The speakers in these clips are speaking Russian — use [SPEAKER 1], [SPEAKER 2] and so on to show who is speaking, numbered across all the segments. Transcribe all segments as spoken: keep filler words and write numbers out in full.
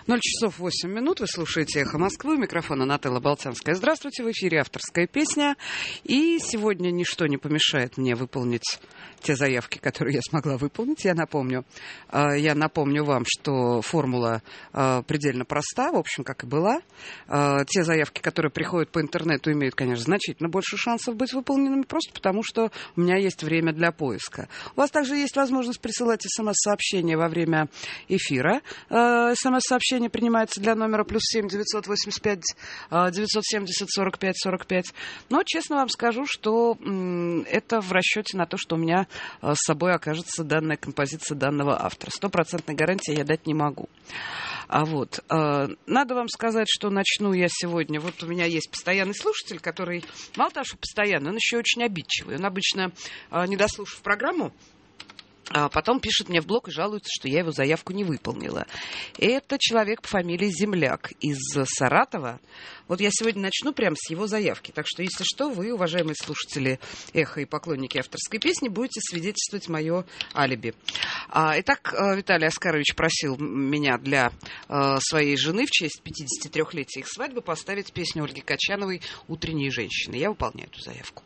[SPEAKER 1] ноль часов восемь минут. Вы слушаете «Эхо Москвы». У микрофона Нателла Болтянская. Здравствуйте. В эфире авторская песня. И сегодня ничто не помешает мне выполнить те заявки, которые я смогла выполнить. Я напомню, я напомню вам, что формула предельно проста, в общем, как и была. Те заявки, которые приходят по интернету, имеют, конечно, значительно больше шансов быть выполненными, просто потому что у меня есть время для поиска. У вас также есть возможность присылать смс-сообщения во время эфира. СМС-сообщение принимается для номера плюс семь девятьсот восемьдесят пять девятьсот семьдесят сорок пять сорок пять. Но честно вам скажу, что м, это в расчете на то, что у меня а, с собой окажется данная композиция данного автора. Стопроцентной гарантии я дать не могу. А вот, а, надо вам сказать, что начну я сегодня. Вот у меня есть постоянный слушатель, который, мало того, что постоянный, он еще очень обидчивый. Он обычно, а, не дослушав программу, а потом пишет мне в блог и жалуется, что я его заявку не выполнила. Это человек по фамилии Земляк из Саратова. Вот я сегодня начну прямо с его заявки. Так что, если что, вы, уважаемые слушатели «Эхо» и поклонники авторской песни, будете свидетельствовать мое алиби. А, итак, Виталий Оскарович просил меня для а, своей жены в честь пятидесятитрёхлетия их свадьбы поставить песню Ольги Качановой «Утренние женщины». Я выполняю эту заявку.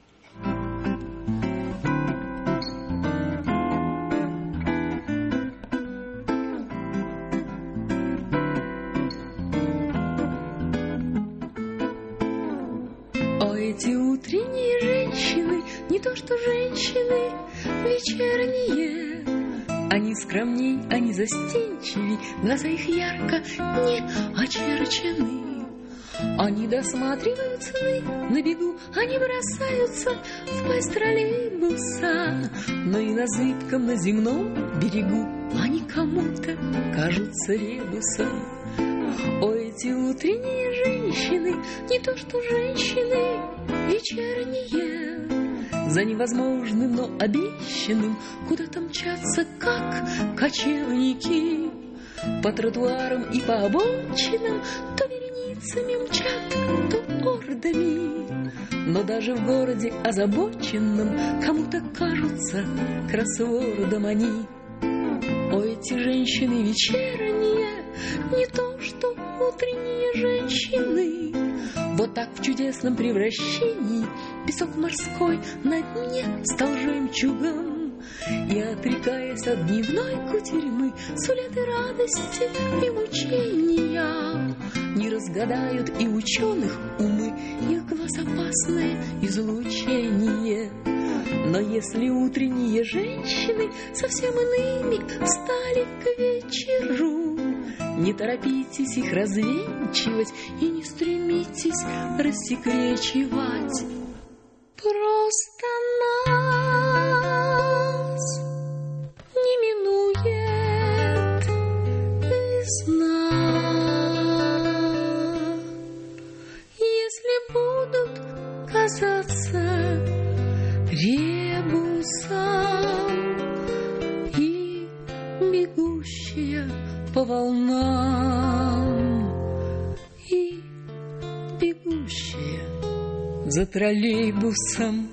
[SPEAKER 2] Эти утренние женщины, не то что женщины вечерние, они скромней, они застенчивей, глаза их ярко не очерчены. Они досматривают сны на беду, они бросаются в пасть троллейбуса, но и на зыбком, на земном берегу они кому-то кажутся ребусом. О, эти утренние женщины, не то что женщины вечерние, за невозможным, но обещанным куда-то мчатся, как кочевники. По тротуарам и по обочинам то вереницами мчат, то ордами. Но даже в городе озабоченном кому-то кажутся кроссвордом они. О, эти женщины вечерние, не то что утренние женщины. Вот так в чудесном превращении песок морской на дне стал жемчугом, и, отрекаясь от дневной кутерьмы, сулят и радости, и мучения. Не разгадают и ученых умы их глаз опасное излучение. Но если утренние женщины совсем иными стали к вечеру, не торопитесь их развенчивать и не стремитесь рассекречивать. Просто нас не минует весна, если будут казаться ребусом и бегущая по волнам, и бегущая за троллейбусом.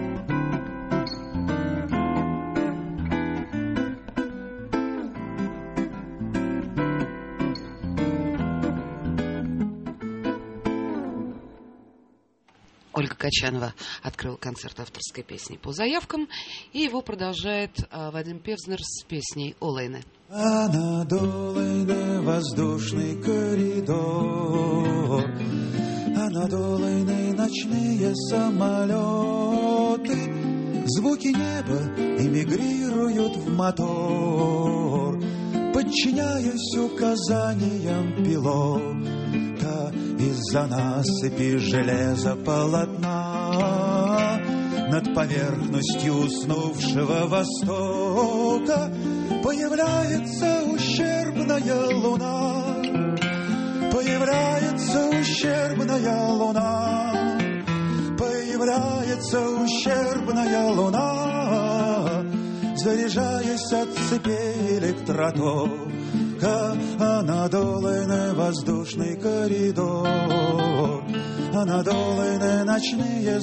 [SPEAKER 1] Ольга Качанова открыла концерт авторской песни по заявкам, и его продолжает а, Вадим Певзнер с песней «Олейне».
[SPEAKER 3] А над Олейне воздушный коридор, а над Олейной ночные самолеты, звуки неба эмигрируют в мотор, подчиняясь указаниям пилота. Из-за насыпи железополотна над поверхностью уснувшего Востока появляется ущербная луна, появляется ущербная луна, появляется ущербная луна, заряжаясь от цепей электротока. А над Олейне воздушный коридор, а над Олейне ночные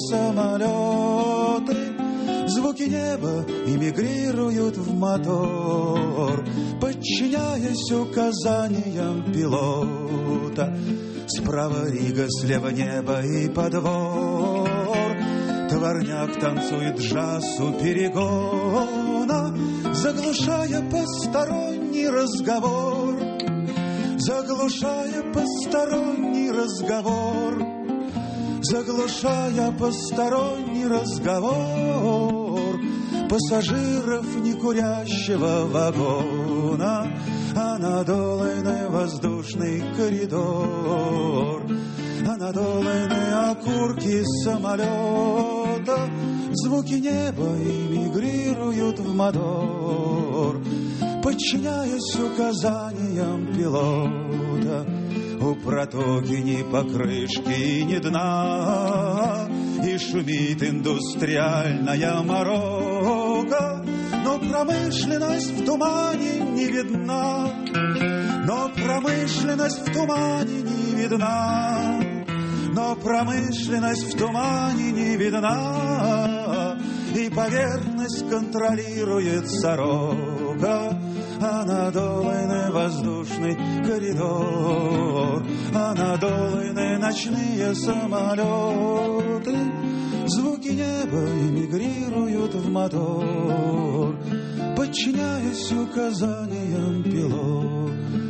[SPEAKER 3] самолеты, звуки неба эмигрируют в мотор, подчиняясь подчиняясь указаниям пилота. Справа Рига, слева небо и подвор. Товарняк танцует джаз у перегона, заглушая посторонний разговор, заглушая посторонний разговор, заглушая посторонний разговор пассажиров некурящего вагона, а над Долиной воздушный коридор, а над Долиной окурки самолета, звуки неба эмигрируют в мотор, подчиняясь указаниям пилота. У протоки ни покрышки, ни дна, и шумит индустриальная морока, но промышленность в тумане не видна, но промышленность в тумане не видна, но промышленность в тумане не видна, и поверхность контролирует сорока, а над Долиной воздушный коридор, а над Долиной ночные самолеты, звуки неба эмигрируют в мотор, подчиняясь указаниям пилота.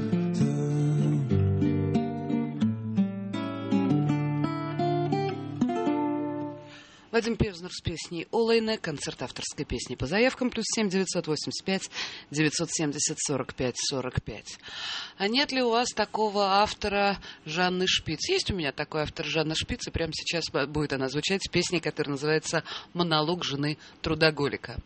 [SPEAKER 1] Вадим Певзнер с песней «Олейне», концерт авторской песни по заявкам, плюс семь девятьсот восемьдесят пять девятьсот семьдесят сорок пять сорок пять. А нет ли у вас такого автора Жанны Шпиц? Есть у меня такой автор Жанна Шпиц, и прямо сейчас будет она звучать с песней, которая называется «Монолог жены трудоголика».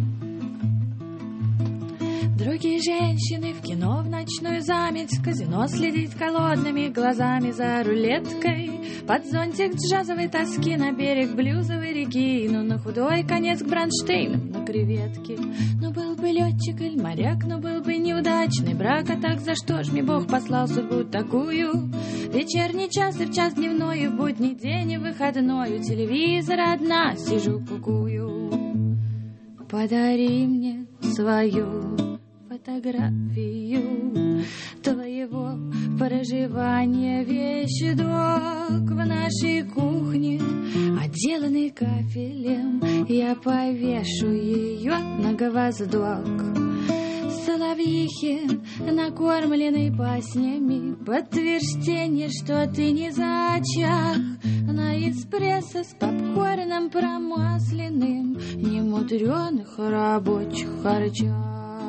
[SPEAKER 4] Другие женщины в кино в ночную заметь, в казино следить холодными глазами за рулеткой, под зонтик джазовой тоски на берег блюзовой реки, ну на худой конец к Бронштейнам, на креветки. Ну был бы летчик или моряк, ну был бы неудачный брак, а так за что ж мне Бог послал судьбу такую? Вечерний час и в час дневной, и в будний день и выходной, у телевизора одна сижу кукую. Подари мне свою фотографию твоего проживания, вещдок в нашей кухне, отделанный кафелем, я повешу ее на гвоздок. Соловьихи, накормленный баснями, подтверждение, что ты не зачах, на эспрессо с попкорном промасленным, немудреных рабочих харчах.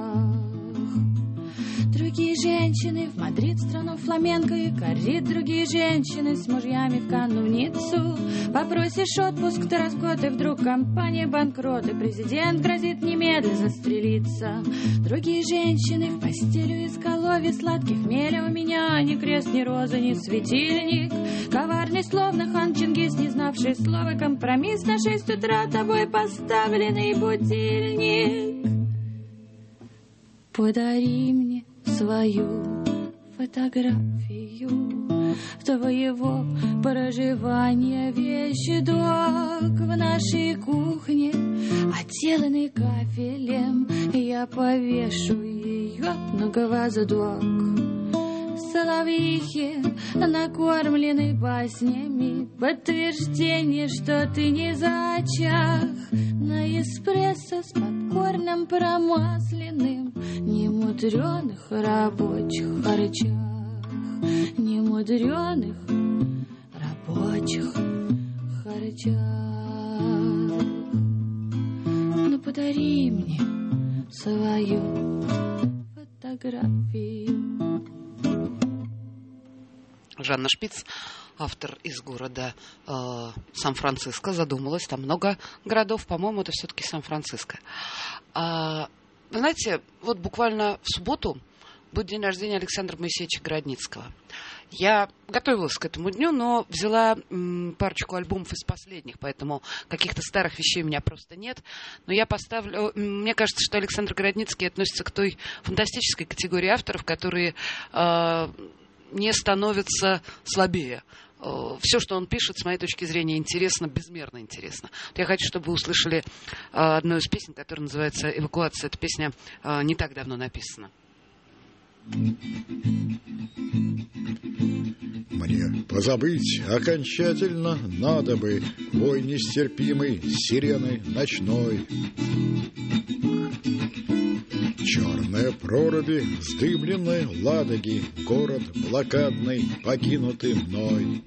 [SPEAKER 4] Другие женщины в Мадрид, страну фламенко, и корит другие женщины с мужьями в Канну, в Ниццу. Попросишь отпуск, ты раз в год, и вдруг компания банкрот, и президент грозит немедленно застрелиться. Другие женщины в постелю из изголовье сладких хмеля, у меня ни крест, ни роза, ни светильник. Коварный, словно хан Чингис, не знавший слова, компромисс на шесть утра, тобой поставленный будильник. Подари мне свою фотографию твоего проживания, вещдок в нашей кухне, отделанный кафелем, я повешу ее на гвоздок. Соловьихи, накормленный баснями, подтверждение, что ты не зачах, на эспрессо с попкорном промасленным, немудреных рабочих харчах, немудреных рабочих харчах. Ну подари мне свою фотографию.
[SPEAKER 1] Жанна Шпиц, автор из города э, Сан-Франциско, задумалась. Там много городов, по-моему, это все-таки Сан-Франциско. А, вы знаете, вот буквально в субботу будет день рождения Александра Моисеевича Городницкого. Я готовилась к этому дню, но взяла м, парочку альбомов из последних, поэтому каких-то старых вещей у меня просто нет. Но я поставлю... Мне кажется, что Александр Городницкий относится к той фантастической категории авторов, которые... Э, не становится слабее. Все, что он пишет, с моей точки зрения, интересно, безмерно интересно. Я хочу, чтобы вы услышали одну из песен, которая называется «Эвакуация». Эта песня не так давно написана.
[SPEAKER 5] Мне позабыть окончательно надо бы вой нестерпимый сирены ночной. Черные проруби вздыбленной Ладоги, город блокадный, покинутый мной.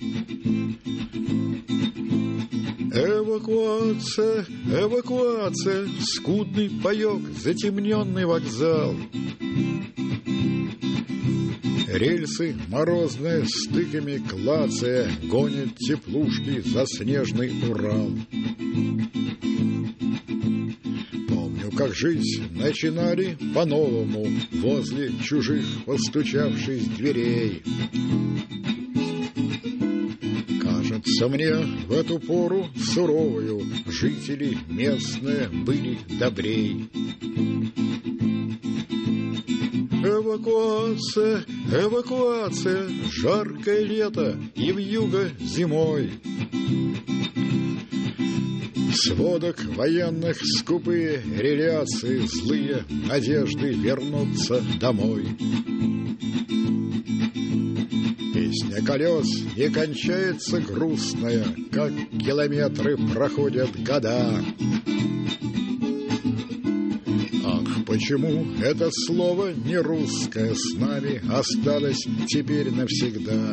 [SPEAKER 5] Эвакуация, эвакуация, скудный паёк, затемненный вокзал. Рельсы морозные, стыками клацая, гонят теплушки за снежный Урал. Помню, как жизнь начинали по-новому возле чужих постучавшись дверей. Кажется мне, в эту пору суровую жители местные были добрей. Эвакуация, эвакуация, жаркое лето и вьюга зимой. Сводок военных скупые реляции, злые надежды вернуться домой. Песня колес не кончается грустная, как километры проходят года. Почему это слово не русское с нами осталось теперь навсегда?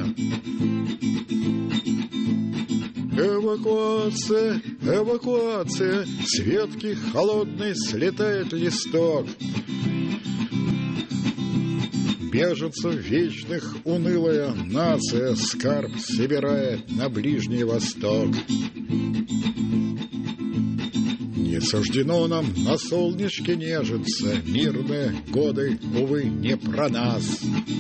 [SPEAKER 5] Эвакуация, эвакуация, с ветки холодной слетает листок. Беженцев вечных унылая нация скарб собирает на Ближний Восток. Не суждено нам на солнышке нежиться, мирные годы, увы, не про нас.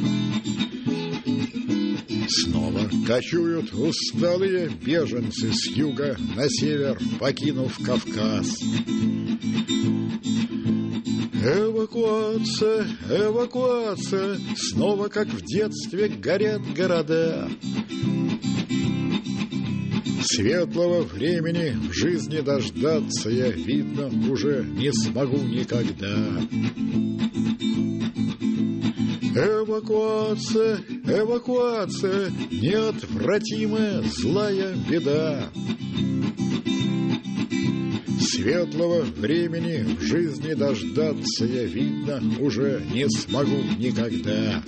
[SPEAKER 5] Снова кочуют усталые беженцы с юга на север, покинув Кавказ. Эвакуация, эвакуация, снова, как в детстве, горят города. Светлого времени в жизни дождаться я, видно, уже не смогу никогда. Эвакуация, эвакуация, неотвратимая злая беда. Светлого времени в жизни дождаться я, видно, уже не смогу никогда.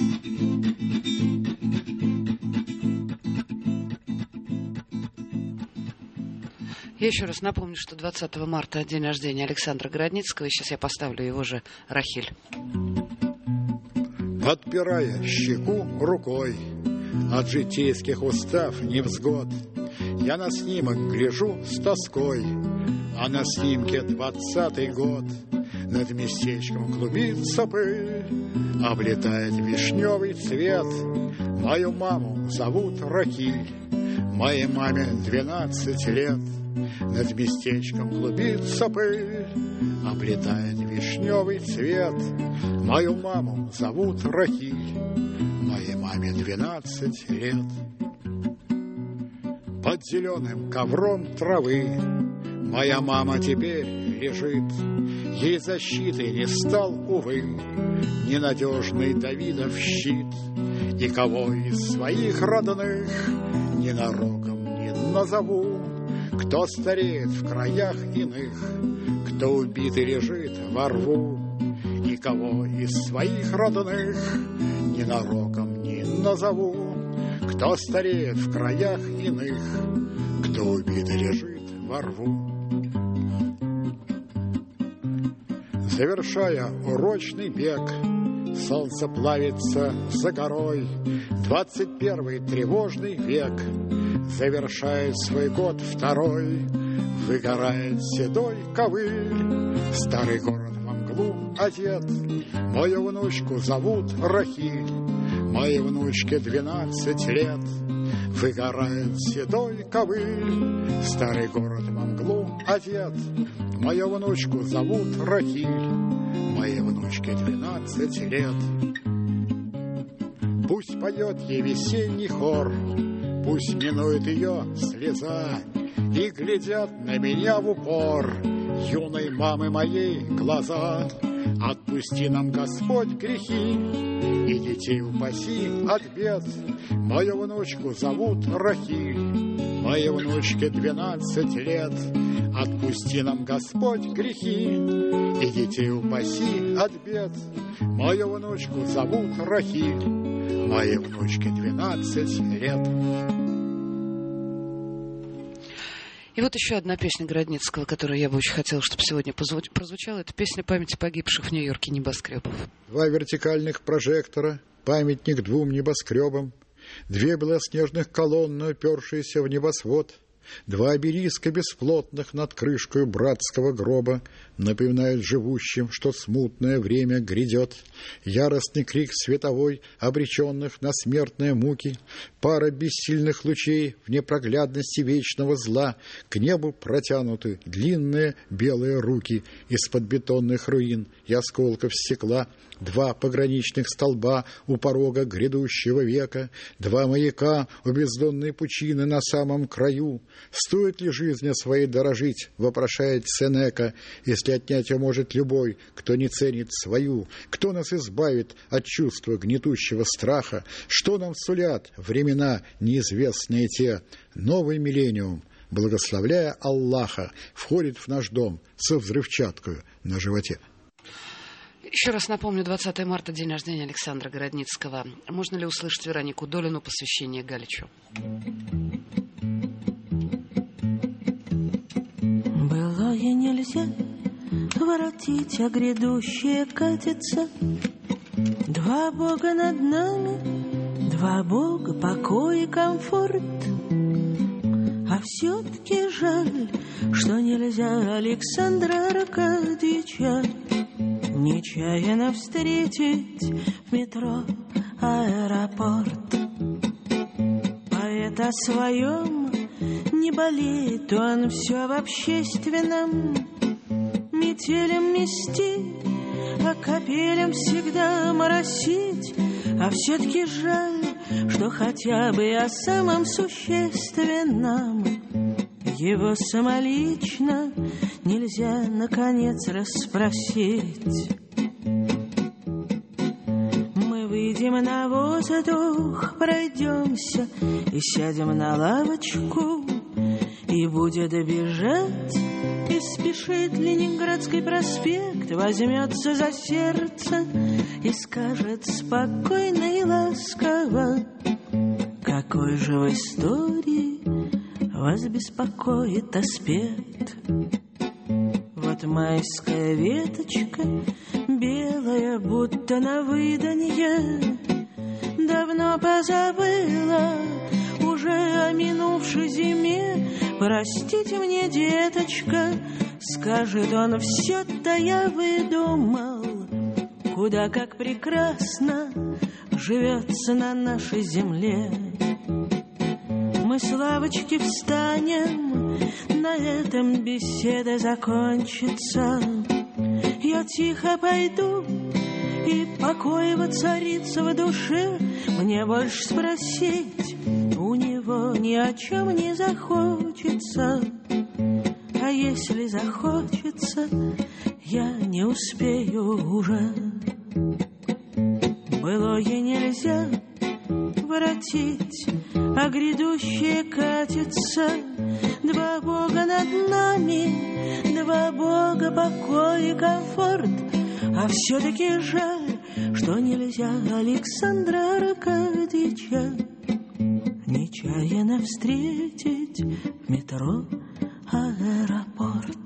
[SPEAKER 1] Я еще раз напомню, что двадцатого марта день рождения Александра Городницкого, и сейчас я поставлю его же «Рахиль».
[SPEAKER 5] Подпирая щеку рукой от житейских устав невзгод, я на снимок гляжу с тоской, а на снимке двадцатый год. Над местечком клубится пыль, облетает вишневый цвет. Мою маму зовут Рахиль, моей маме двенадцать лет. Над местечком клубится пыль, облетает вишневый цвет. Мою маму зовут Рахиль, моей маме двенадцать лет. Под зеленым ковром травы моя мама теперь лежит. Ей защиты не стал, увы, ненадежный Давидов щит. И кого из своих родных ненароком не назову, кто стареет в краях иных, кто убитый лежит во рву. И кого из своих родных ненароком не назову, кто стареет в краях иных, кто убитый лежит во рву. Завершая урочный бег, солнце плавится за горой. Двадцать первый тревожный век завершает свой год второй. Выгорает седой ковыль, старый город во мглу одет. Мою внучку зовут Рахиль, моей внучке двенадцать лет. Выгорает седой ковыль, старый город во мглу одет. Мою внучку зовут Рахиль, моей внучке двенадцать лет. Пусть поет ей весенний хор, пусть минует ее слеза, и глядят на меня в упор юной мамы моей глаза. Отпусти нам, Господь, грехи, и детей упаси от бед. Мою внучку зовут Рахиль, моей внучке двенадцать лет. Отпусти нам, Господь, грехи, и детей упаси от бед. Мою внучку зовут Рахиль, моей внучке двенадцать лет.
[SPEAKER 1] И вот еще одна песня Городницкого, которую я бы очень хотела, чтобы сегодня прозвучала. Это песня памяти погибших в Нью-Йорке небоскребов.
[SPEAKER 5] Два вертикальных прожектора, памятник двум небоскребам, две белоснежных колонны, упершиеся в небосвод, два обелиска бесплотных над крышкой братского гроба напоминают живущим, что смутное время грядет. Яростный крик световой, обреченных на смертные муки, пара бессильных лучей в непроглядности вечного зла, к небу протянуты длинные белые руки из-под бетонных руин и осколков стекла, два пограничных столба у порога грядущего века, два маяка у бездонной пучины на самом краю. Стоит ли жизни своей дорожить, вопрошает Сенека, если отнять ее может любой, кто не ценит свою? Кто нас избавит от чувства гнетущего страха? Что нам сулят времена неизвестные те? Новый миллениум, благословляя Аллаха, входит в наш дом со взрывчаткою на животе.
[SPEAKER 1] Еще раз напомню, двадцатое марта, день рождения Александра Городницкого. Можно ли услышать Веронику Долину посвящение Галичу?
[SPEAKER 2] Былое нельзя воротить, а грядущее катится. Два Бога над нами, два Бога, покой и комфорт. А все-таки жаль, что нельзя Александра Аркадьевича нечаянно встретить в метро аэропорт. Поэт о своем не болеет, он все в общественном. Метелем мести, а капелем всегда моросить. А все-таки жаль, что хотя бы о самом существенном его самолично нельзя, наконец, расспросить. Мы выйдем на воздух, пройдемся и сядем на лавочку, и будет бежать и спешит Ленинградский проспект, возьмется за сердце и скажет спокойно и ласково: какой же в истории вас беспокоит аспект? Вот майская веточка, белая, будто на выданье, давно позабыла уже о минувшей зиме. Простите мне, деточка, скажет он, все-то я выдумал, куда как прекрасно живется на нашей земле. Мы с лавочки встанем, на этом беседа закончится. Я тихо пойду, и покой воцарится в душе. Мне больше спросить у него ни о чем не захочется. А если захочется, я не успею уже. Былое нельзя воротить, а грядущее катится. Два Бога над нами, два Бога, покой и комфорт. А все-таки жаль, что нельзя Александра Аркадьевича нечаянно встретить в метро аэропорт.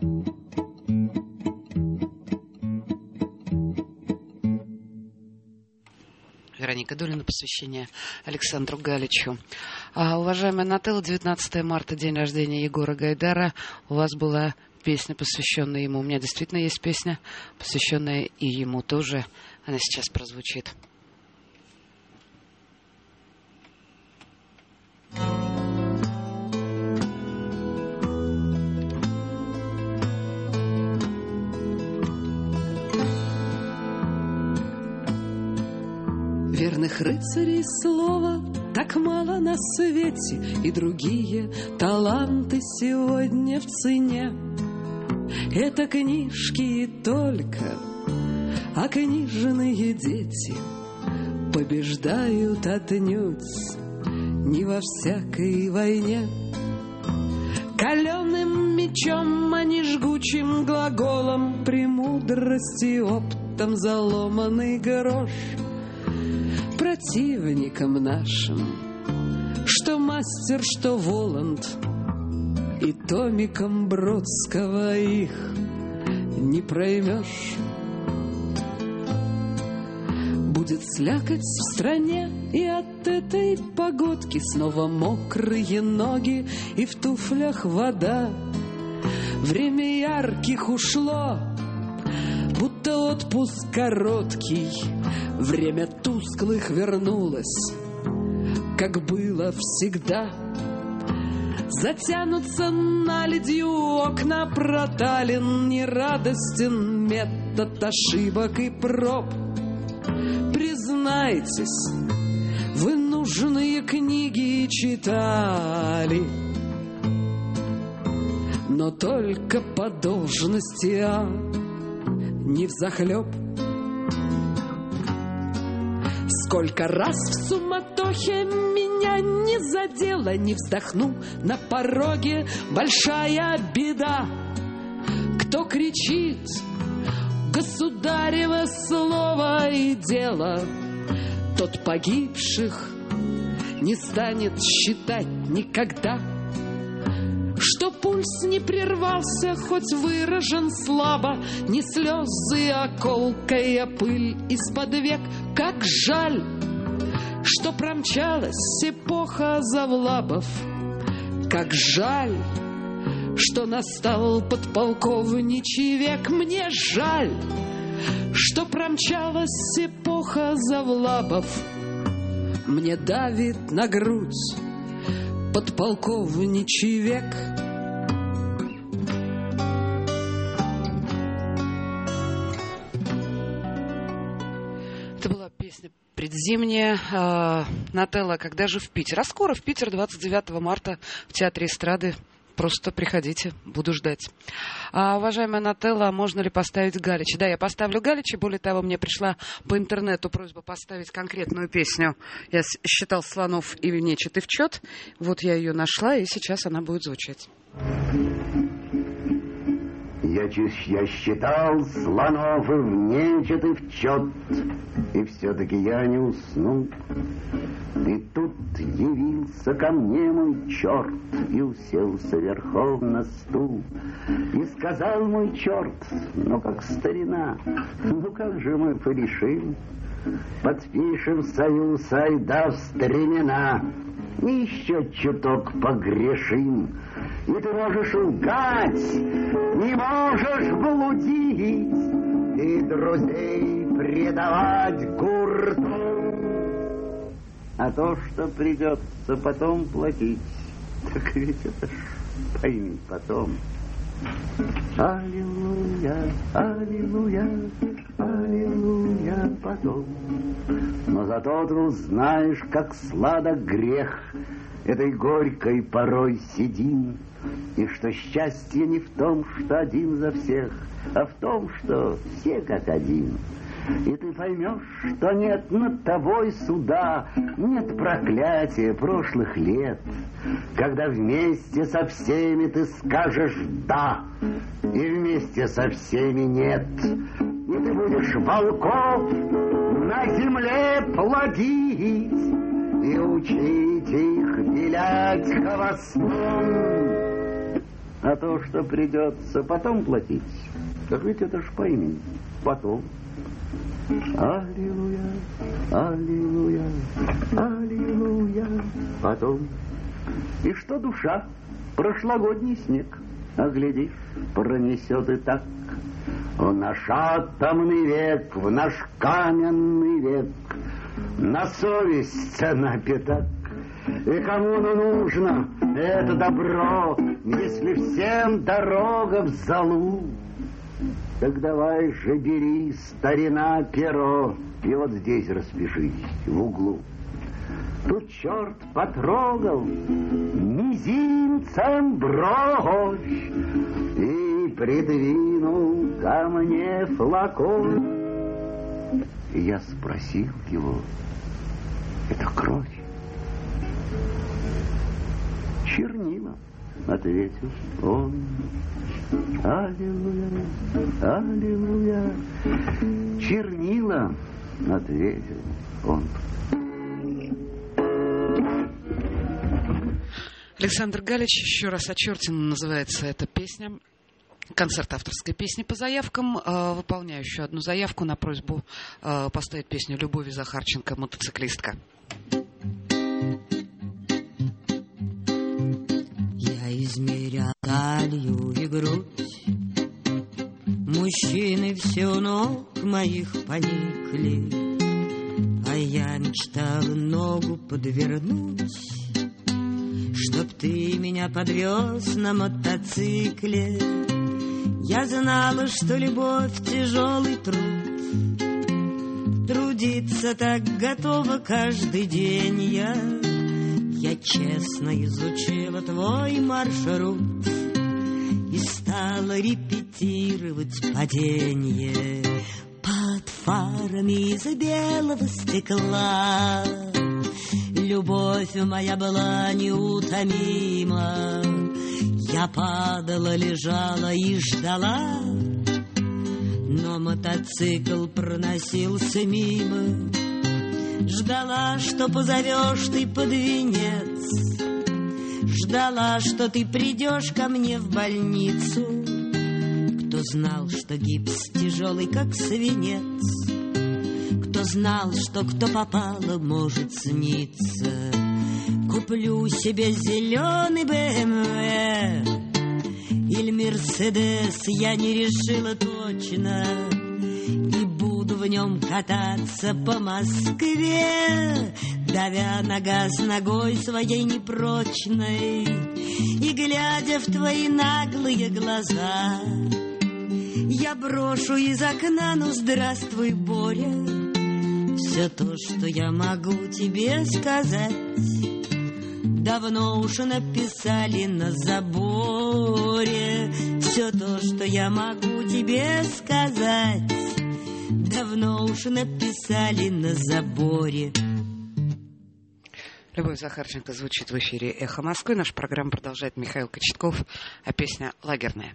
[SPEAKER 1] Вероника Долина, посвящение Александру Галичу. А, уважаемая Нателла, девятнадцатое марта, день рождения Егора Гайдара. У вас была песня, посвященная ему. У меня действительно есть песня, посвященная и ему тоже. Она сейчас прозвучит.
[SPEAKER 2] Верных рыцарей слова так мало на свете, и другие таланты сегодня в цене. Это книжки и только А книжные дети побеждают отнюдь не во всякой войне. Каленым мечом, а не жгучим глаголом, премудрости оптом заломанный грош противникам нашим, что мастер, что Воланд, и томиком Бродского их не проймешь. Будет слякоть в стране, и от этой погодки снова мокрые ноги, и в туфлях вода. Время ярких ушло, будто отпуск короткий. Время тусклых вернулось, как было всегда. Затянутся наледью окна проталин, нерадостен метод ошибок и проб. Признайтесь, вы нужные книги читали, но только по должности, а не взахлеб. Сколько раз в суматохе меня не задело, не вздохну на пороге, большая беда. Кто кричит государево слово и дело, тот погибших не станет считать никогда. Что пульс не прервался, хоть выражен слабо, не слезы, а колкая пыль из-под век. Как жаль, что промчалась эпоха Завлабов. Как жаль, что настал подполковничий век. Мне жаль, что промчалась эпоха Завлабов. Мне давит на грудь подполковничий век.
[SPEAKER 1] Это была песня предзимняя. Э, Нателла, когда же в Питер? А скоро в Питер, двадцать девятого марта в Театре эстрады. Просто приходите, буду ждать. А, уважаемая Нателла, можно ли поставить Галича? Да, я поставлю Галича. Более того, мне пришла по интернету просьба поставить конкретную песню. Я считал слонов и нечет и в чет. Вот я ее нашла, и сейчас она будет звучать.
[SPEAKER 6] Я, я считал слонов и в нечет и в чет, и все-таки я не уснул. И тут явился ко мне мой черт и уселся верхом на стул. И сказал мой черт: ну как старина, ну как же мы порешим? Подпишем союз, айда в стремена, и еще чуток погрешим. И ты можешь лгать, не можешь блудить, и друзей предавать гурту. А то, что придется потом платить, так ведь это ж пойми потом. Аллилуйя, аллилуйя, аллилуйя потом. Но зато ты узнаешь, как сладок грех этой горькой порой седин, и что счастье не в том, что один за всех, а в том, что все как один. И ты поймешь, что нет над тобой суда, нет проклятия прошлых лет, когда вместе со всеми ты скажешь «да», и вместе со всеми «нет». И ты будешь волков на земле плодить и учить их вилять хвостом. А то, что придется потом платить, так ведь это ж пойми потом. Аллилуйя, аллилуйя, аллилуйя потом. И что душа? Прошлогодний снег, а глядишь, пронесет и так. В наш атомный век, в наш каменный век, на совесть цена пятак. И кому оно нужно, это добро, если всем дорога в залу? Так давай же бери, старина, перо, и вот здесь распишись, в углу. Тут черт потрогал мизинцем бровь и придвинул ко мне флакон. И я спросил его: это кровь? Чернила, ответил он. Аллилуйя, аллилуйя. Чернила, ответил он.
[SPEAKER 1] Александр Галич, еще раз Очертин называется эта песня. Концерт авторской песни по заявкам. Выполняю еще одну заявку на просьбу поставить песню Любови Захарченко «Мотоциклистка».
[SPEAKER 2] Я измерял талию и грудь, мужчины все у ног моих поникли, а я мечтал ногу подвернуть, чтоб ты меня подвез на мотоцикле. Я знала, что любовь — тяжелый труд, трудиться так готова каждый день я. Я честно изучила твой маршрут и стала репетировать падение под фарами из белого стекла. Любовь моя была неутомима, я падала, лежала и ждала, но мотоцикл проносился мимо. Ждала, что позовешь ты под венец, ждала, что ты придешь ко мне в больницу. Кто знал, что гипс тяжелый, как свинец, кто знал, что кто попало, может сниться. Куплю себе зеленый бэ эм вэ или Мерседес, я не решила точно, и буду в нем кататься по Москве, давя на газ ногой своей непрочной и глядя в твои наглые глаза. Я брошу из окна: ну здравствуй, Боря, все то, что я могу тебе сказать, давно уж написали на заборе. Все то, что я могу тебе сказать, давно уж написали на заборе.
[SPEAKER 1] Любовь Захарченко звучит в эфире «Эхо Москвы». Наша программа продолжает Михаил Кочетков, а песня «Лагерная».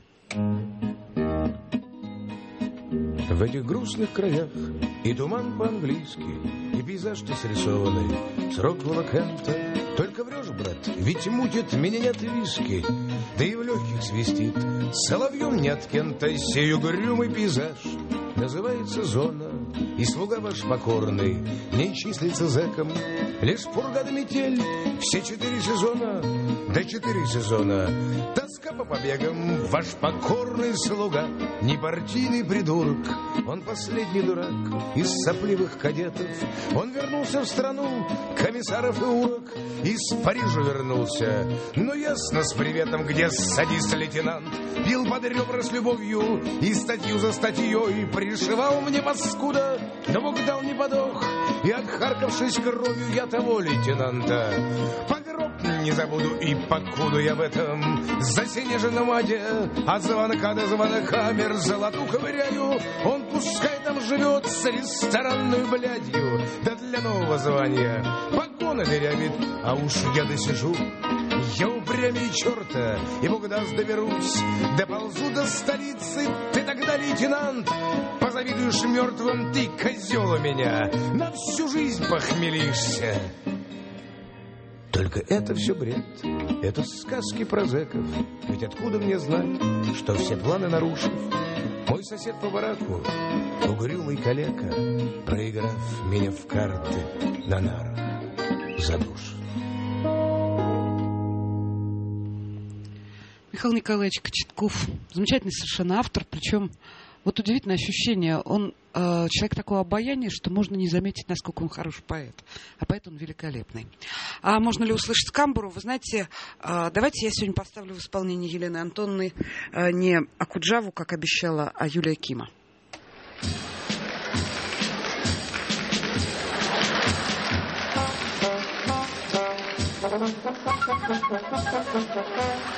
[SPEAKER 7] В этих грустных краях и туман по-английски, и пейзаж-то срисованный с Роклова Кента. Только врешь, брат, ведь мутит меня нет виски, да и в легких свистит соловьем не от Кента. Сей угрюмый пейзаж называется зона, и слуга ваш покорный не числится зэком. Лишь пурга да метель все четыре сезона, да четыре сезона тоска по побегам. Ваш покорный слуга не партийный придурок, он последний дурак из сопливых кадетов. Он вернулся в страну комиссаров и урок, из Парижа вернулся, но ясно с приветом, где садист-лейтенант пил под ребра с любовью и статью за статьей пришивал мне паскуда, но Бог дал не подох, и отхаркавшись кровью я того лейтенанта по гроб не забуду. И покуду я в этом заснеженном аде от звонка до звонка мерзлоту ковыряю, он пускай там живет с ресторанной блядью, да для нового звания погоны дырявит, а уж я досижу. Я упрямее черта, и Бог даст доберусь, доползу до столицы. Ты тогда, лейтенант, позавидуешь мертвым, ты, козел, у меня на всю жизнь похмелишься. Только это все бред, это сказки про зэков. Ведь откуда мне знать, что все планы нарушив, мой сосед по бараку, угрюмый калека, проиграв меня в карты на нарах, задушит.
[SPEAKER 1] Михаил Николаевич Кочетков, замечательный совершенно автор, причем вот удивительное ощущение, он э, человек такого обаяния, что можно не заметить, насколько он хороший поэт, а поэт он великолепный. А можно ли услышать камбуру? Вы знаете, э, давайте я сегодня поставлю в исполнении Елены Антоновны э, не Акуджаву, как обещала, а Юлия Кима.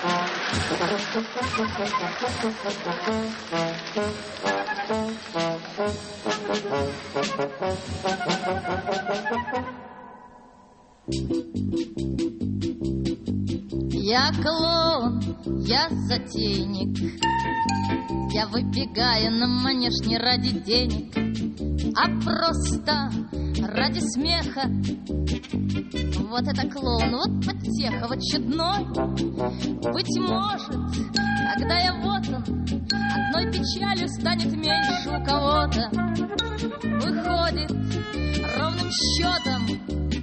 [SPEAKER 8] Thank you. Я клоун, я затейник, я выбегаю на манеж не ради денег, а просто ради смеха. Вот это клоун, вот потеха, вот чудной. Быть может, когда я вот он, одной печалью станет меньше у кого-то. Выходит ровным счетом,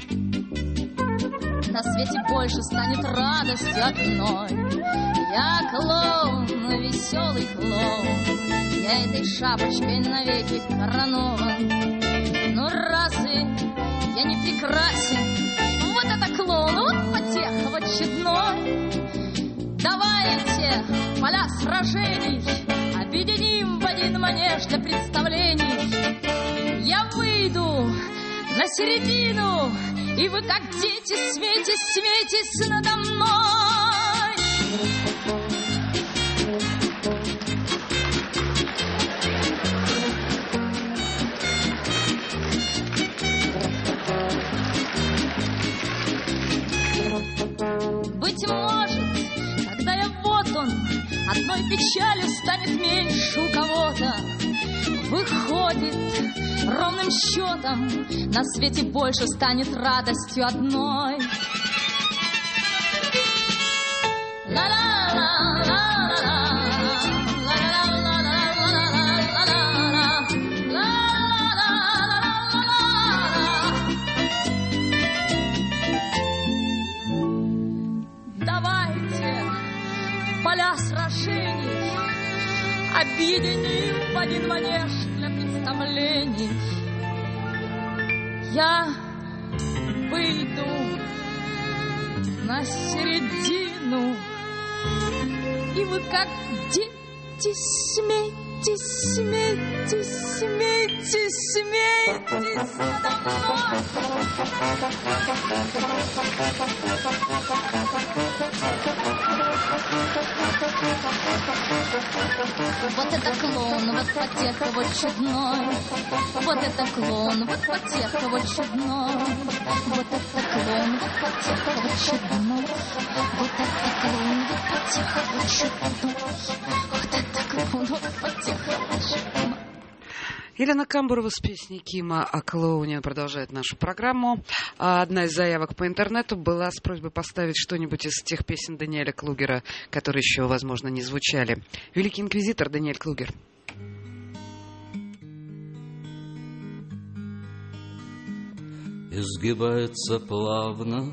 [SPEAKER 8] на свете больше станет радостью одной. Я клоун, веселый клоун, я этой шапочкой навеки коронован. Ну разве я не прекрасен? Вот это клоун, вот потеха, вот чудной. Давайте поля сражений объединим в один манеж для представлений. Я выйду на середину, и вы, как дети, смейтесь, смейтесь надо мной. Быть может, когда я вот он, одной печалью станет меньше у кого-то. Выходит, ровным счетом, на свете больше станет радостью одной. Давайте поля сражений объединим в один манеж для представлений. Я выйду на середину, и вы, как дети, смейтесь, смейтесь, смейтесь, смейтесь надо мной. Вот это клоун, вот потеха, вот чудной. Вот это клоун, вот потеха, вот чудной. Вот это клоун, вот потеха, вот чудной. Вот это клоун, вот потеха, вот чудной. Вот это клоун, вот потеха, вот чудной.
[SPEAKER 1] Елена Камбурова с песней Кима о клоуне продолжает нашу программу. Одна из заявок по интернету была с просьбой поставить что-нибудь из тех песен Даниэля Клугера, которые еще, возможно, не звучали. Великий инквизитор Даниэль Клугер.
[SPEAKER 9] Изгибается плавно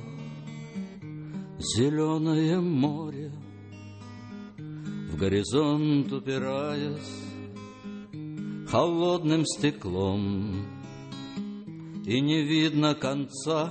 [SPEAKER 9] зеленое море, в горизонт упираясь холодным стеклом, и не видно конца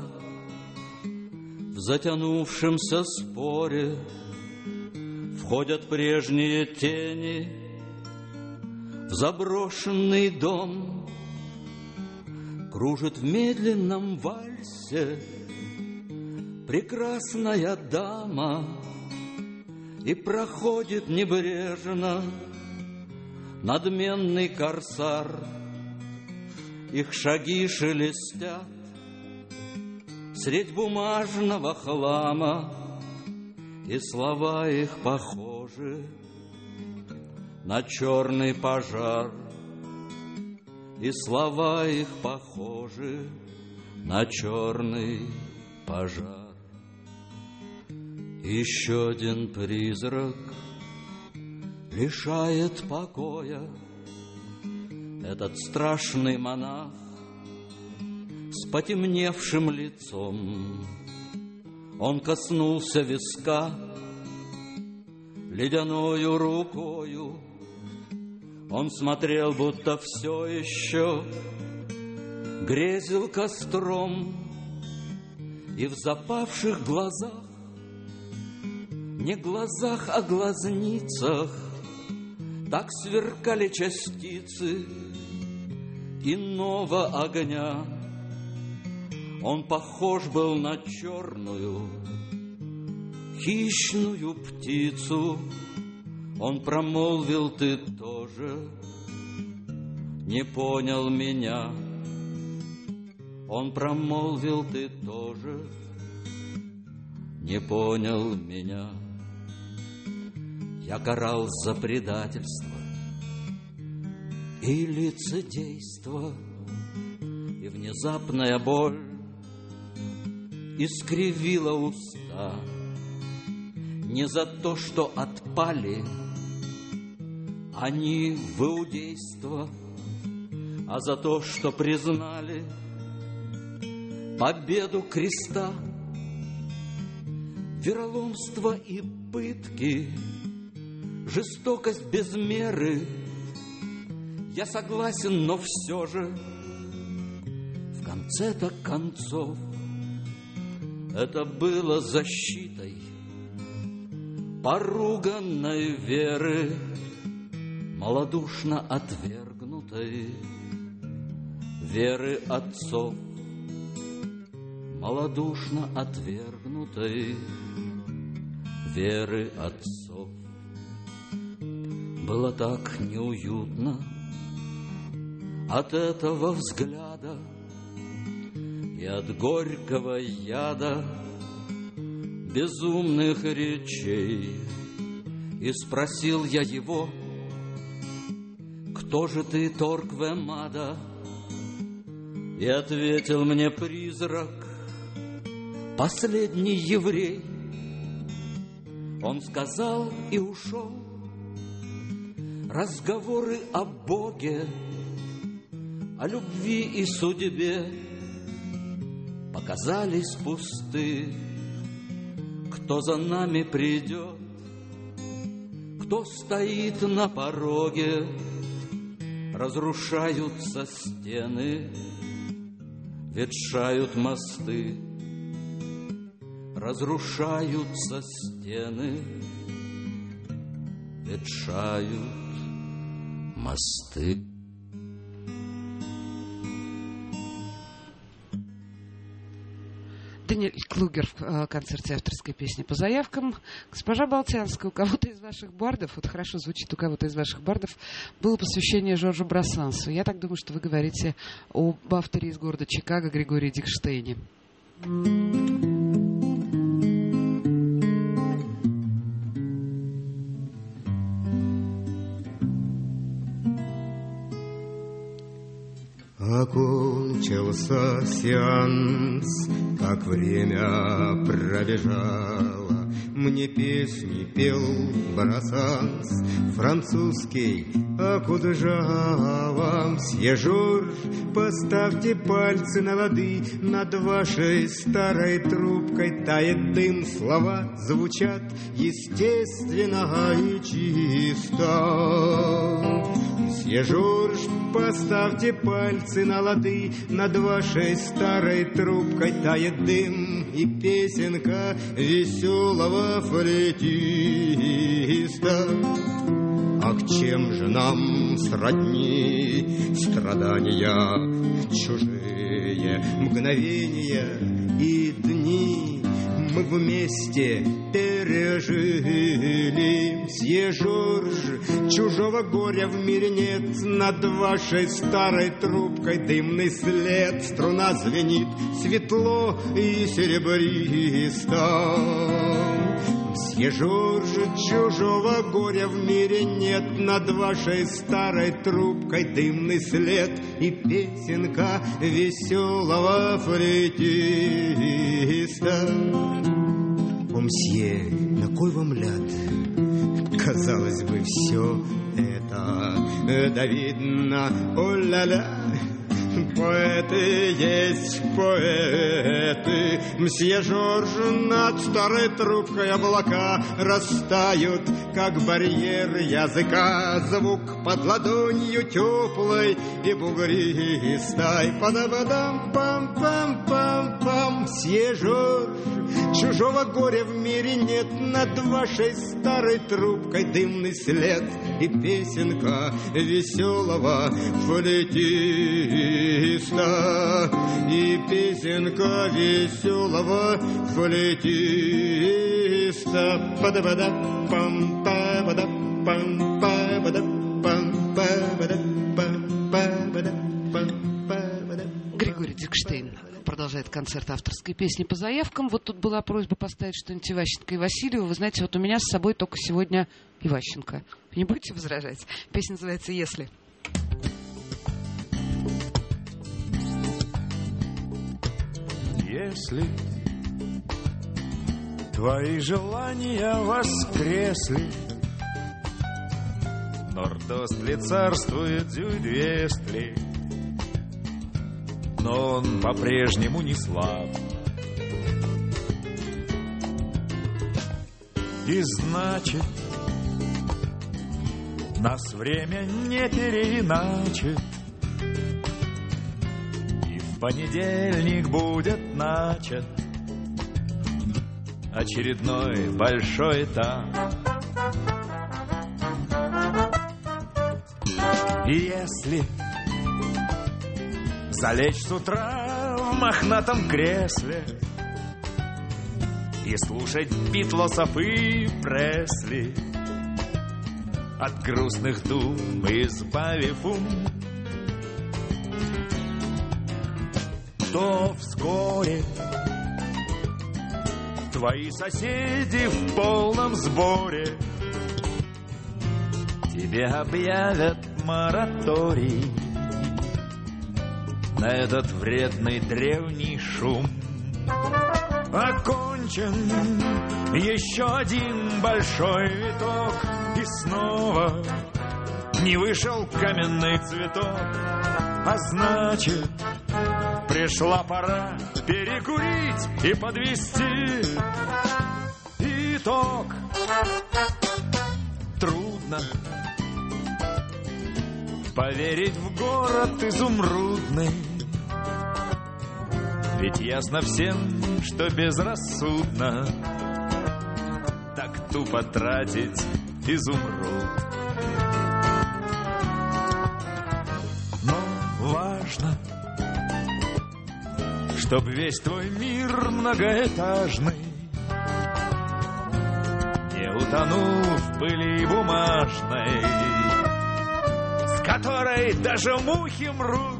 [SPEAKER 9] в затянувшемся споре. Входят прежние тени в заброшенный дом, кружит в медленном вальсе прекрасная дама и проходит небрежно надменный корсар. Их шаги шелестят средь бумажного хлама, и слова их похожи на черный пожар. И слова их похожи на черный пожар. Еще один призрак лишает покоя этот страшный монах с потемневшим лицом. Он коснулся виска ледяною рукою. Он смотрел, будто все еще грезил костром, и в запавших глазах, не глазах, а глазницах, так сверкали частицы иного огня. Он похож был на черную хищную птицу. Он промолвил: ты тоже не понял меня. Он промолвил: ты тоже не понял меня. Я карал за предательство и лицедейство, и внезапная боль искривила уста. Не за то, что отпали они в иудейство, а за то, что признали победу креста. Вероломство и пытки, жестокость без меры. Я согласен, но все же в конце-то концов это было защитой поруганной веры, малодушно отвергнутой веры отцов, малодушно отвергнутой веры отцов. Было так неуютно от этого взгляда и от горького яда безумных речей. И спросил я его: кто же ты, Торквемада? И ответил мне призрак, последний еврей. Он сказал и ушел. Разговоры о Боге, о любви и судьбе показались пусты. Кто за нами придет, кто стоит на пороге? Разрушаются стены, ветшают мосты. Разрушаются стены, ветшают мосты.
[SPEAKER 1] Даниэль Клугер в концерте авторской песни по заявкам. Госпожа Болтянская, у кого-то из ваших бардов, вот хорошо звучит, у кого-то из ваших бардов было посвящение Жоржу Брассансу. Я так думаю, что вы говорите об авторе из города Чикаго Григории Дикштейне.
[SPEAKER 10] Окончился сеанс, как время пробежало. Мне песни пел Брассанс, французский Акуджава. Мсье Жорж, поставьте пальцы на лады, над вашей старой трубкой тает дым. Слова звучат естественно и чисто. Мсье Жорж, поставьте пальцы на лады, над вашей старой трубкой тает дым. И песенка веселого флейтиста. А к чем же нам сродни страдания, чужие мгновения и дни? Мы вместе пережили. Мсье Жорж, чужого горя в мире нет, над вашей старой трубкой дымный след. Струна звенит светло и серебристо. Мсье Жорж, чужого горя в мире нет, над вашей старой трубкой дымный след. И песенка веселого флейтиста. О, мсье, на кой вам ляд? Казалось бы, все это да видно, о-ля-ля. Поэты есть поэты. Мсье Жорж, над старой трубкой облака растают, как барьер языка. Звук под ладонью теплой и бугристой. Па-да-ба-дам-пам-пам-пам-пам. Мсье Жорж, чужого горя в мире нет, над вашей старой трубкой дымный след. И песенка веселого флейтиста. И песенка веселого флейтиста. Па-да-ба-да-пам-па-ба-да-пам-па-ба-да-пам-па-ба-да-пам-па.
[SPEAKER 1] продолжает концерт авторской песни по заявкам. Вот тут была просьба поставить что-нибудь Иващенко и Васильева. Вы знаете, вот у меня с собой только сегодня Иващенко. Вы не будете возражать? Песня называется «Если».
[SPEAKER 3] Если твои желания воскресли, Нордостли царствует Зюдвестли, но он по-прежнему не слаб. И значит, нас время не переиначит, и в понедельник будет начат очередной большой этап. И если залечь с утра в мохнатом кресле и слушать Битлосов и Пресли, от грустных дум избавив ум, то вскоре твои соседи в полном сборе тебе объявят мораторий на этот вредный древний шум. Окончен еще один большой виток, и снова не вышел каменный цветок. А значит, пришла пора перекурить и подвести итог. Трудно поверить в город изумрудный, ведь ясно всем, что безрассудно так тупо тратить изумруд. Но важно, чтоб весь твой мир многоэтажный не утонул в пыли бумажной, с которой даже мухи мрут.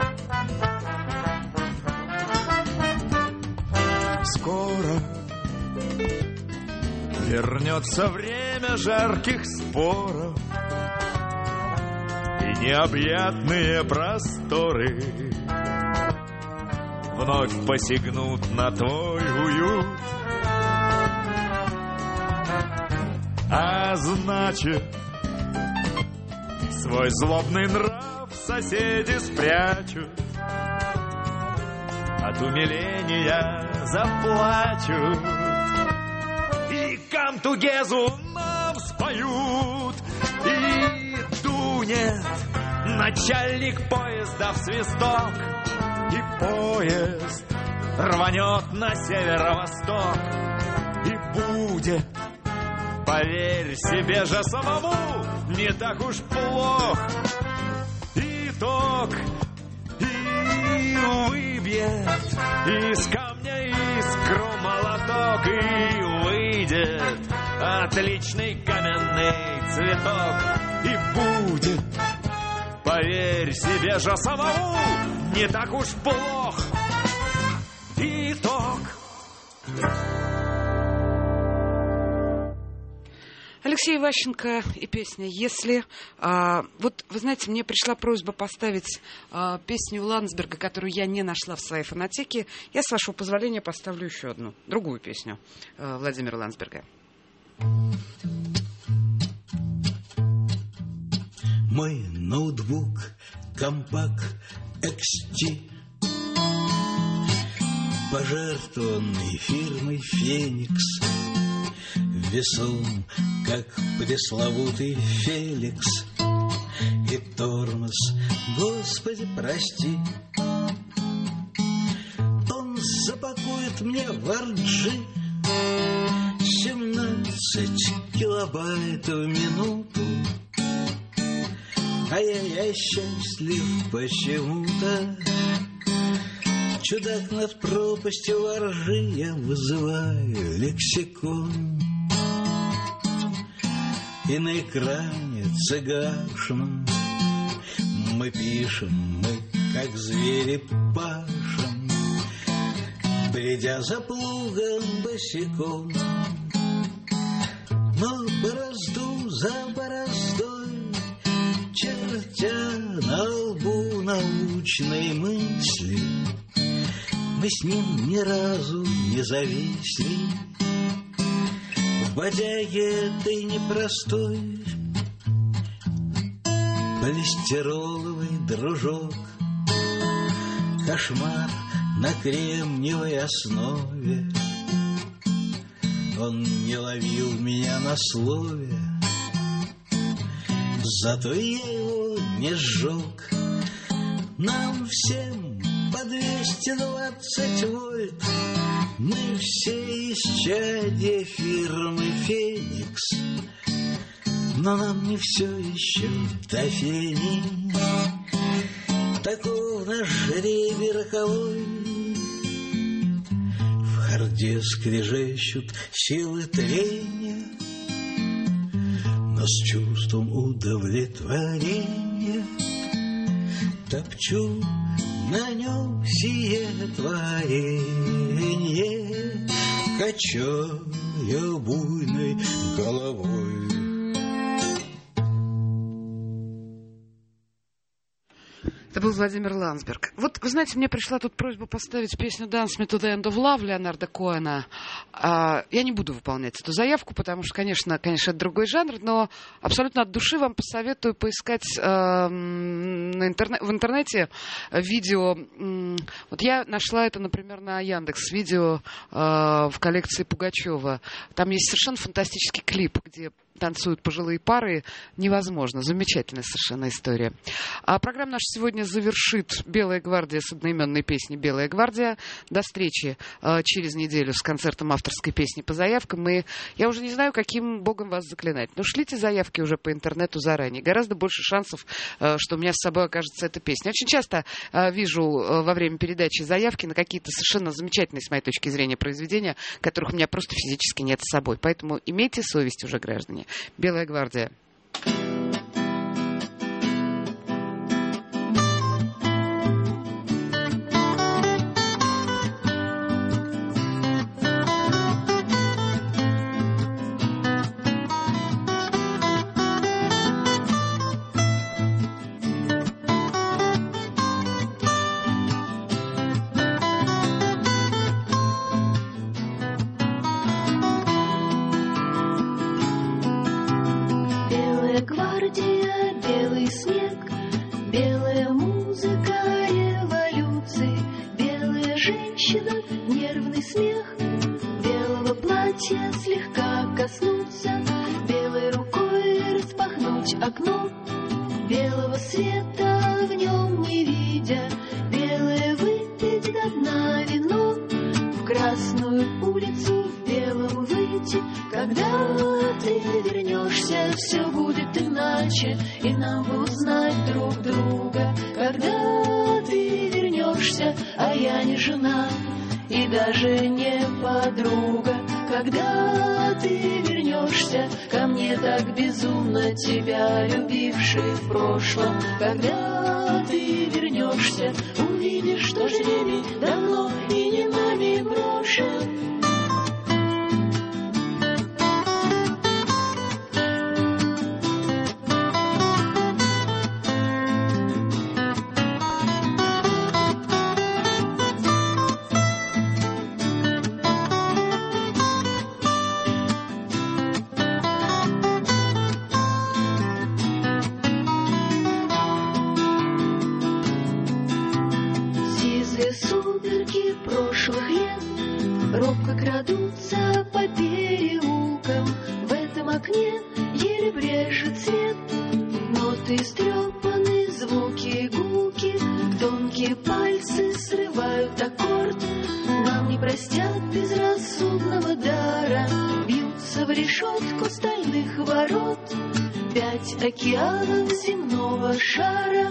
[SPEAKER 3] Скоро вернется время жарких споров, и необъятные просторы вновь посягнут на твой уют. А значит, свой злобный нрав соседи спрячут, от умиления заплачут, и камтугезу нам споют. И дунет начальник поезда в свисток, и поезд рванет на северо-восток, и будет, поверь себе же самому, не так уж плох итог. И выбьет из камня искру молоток, и выйдет отличный каменный цветок. И будет, поверь себе же самому, не так уж плох итог.
[SPEAKER 1] Алексей Иващенко и песня «Если». А, вот, вы знаете, мне пришла просьба поставить а, песню Ландсберга, которую я не нашла в своей фонотеке. Я, с вашего позволения, поставлю еще одну, другую песню а, Владимира Ландсберга.
[SPEAKER 11] Мой ноутбук, компакт икс ти, пожертвованный фирмой «Феникс», весом, как пресловутый Феликс, и тормоз, Господи, прости. Он запакует мне в ар джи семнадцать килобайт в минуту, а я, я счастлив почему-то. Чудак над пропастью воржи, я вызываю лексикон, и на экране цыгашном мы пишем, мы как звери пашем, Бредя за плугом босиком, но борозду за бороздой, чертя на лбу научной мысли, мы с ним ни разу не зависли. В бодяге этой непростой полистироловый дружок, кошмар на кремниевой основе. Он не ловил меня на слове, зато я его не сжег. Нам всем по двести двадцать вольт, мы все исчадья фирмы «Феникс», но нам не все еще до фени. Таков наш жребий роковой. В харде скрежещут силы трения, но с чувством удовлетворения топчу на нем сие творение, качая буйной головой.
[SPEAKER 1] Это был Владимир Ландсберг. Вот, вы знаете, мне пришла тут просьба поставить песню «Dance Me to the End of Love» Леонарда Коэна. А, я не буду выполнять эту заявку, потому что, конечно, конечно, это другой жанр, но абсолютно от души вам посоветую поискать э, на интерне- в интернете видео. Вот я нашла это, например, на Яндекс.Видео э, в коллекции Пугачева. Там есть совершенно фантастический клип, где танцуют пожилые пары. Невозможно. Замечательная совершенно история. А программа наша сегодня завершит «Белая гвардия» с одноименной песней «Белая гвардия». До встречи э, через неделю с концертом авторской песни по заявкам. И я уже не знаю, каким богом вас заклинать. Но шлите заявки уже по интернету заранее. Гораздо больше шансов, э, что у меня с собой окажется эта песня. Очень часто э, вижу э, во время передачи заявки на какие-то совершенно замечательные, с моей точки зрения, произведения, которых у меня просто физически нет с собой. Поэтому имейте совесть уже, граждане. «Белая гвардия».
[SPEAKER 12] Белый снег, белая музыка революции, белая женщина, нервный смех, белого платья слегка коснуться, белой рукой распахнуть окно, белого света в нем не видя, белое выпить до дна вино, в Красную улицу в белом выйти, когда ты вернешься, все будет иначе, и нам бы узнать друг друга, когда ты вернешься, а я не жена и даже не подруга, когда ты вернешься ко мне так безумно, тебя любивший в прошлом, когда ты вернешься, увидишь, что жребий давно и не нами брошен. Прошлых лет робко крадутся по переулкам, в этом окне еле брежет свет, ноты стрепаны, звуки гулки, тонкие пальцы срывают аккорд, нам не простят безрассудного дара, бьются в решетку стальных ворот пять океанов земного шара.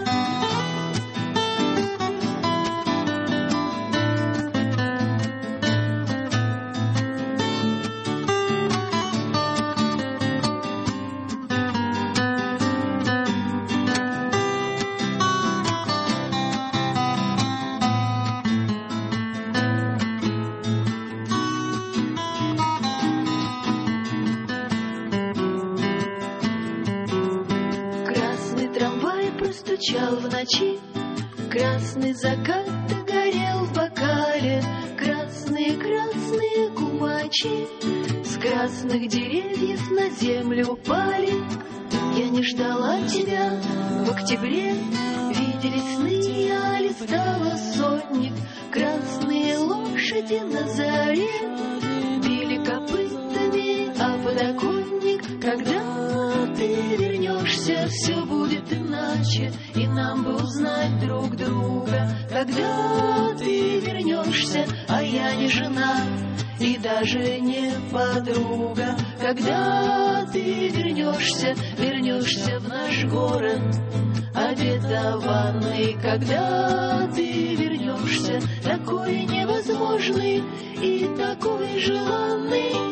[SPEAKER 12] стучал в ночи, красный закат горел в бокале, красные-красные кумачи с красных деревьев на землю упали. Я не ждала тебя в октябре, виделись сны, я листала сотник, красные лошади на заре били копытами о подоконник. Когда ты вернешься, все будет иначе, и нам бы узнать друг друга. Когда ты вернешься, а я не жена и даже не подруга. Когда ты вернешься, вернешься в наш город обетованный. Когда ты вернешься, такой невозможный и такой желанный.